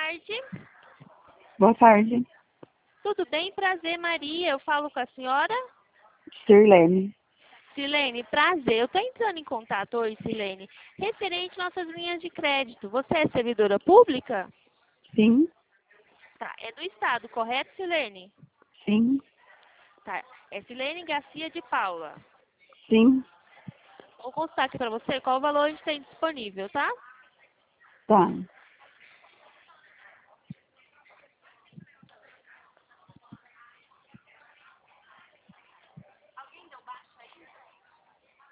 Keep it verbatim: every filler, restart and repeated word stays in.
tarde. Boa tarde. Tudo bem? Prazer, Maria. Eu falo com a senhora? Sirlene. Silene, prazer. Eu estou entrando em contato hoje, Silene, referente às nossas linhas de crédito. Você é servidora pública? Sim, Tá. É do Estado, correto, Silene? sim, Tá. É Silene Garcia de Paula. sim. Vou constar aqui para você qual o valor a gente tem disponível, tá? Tá.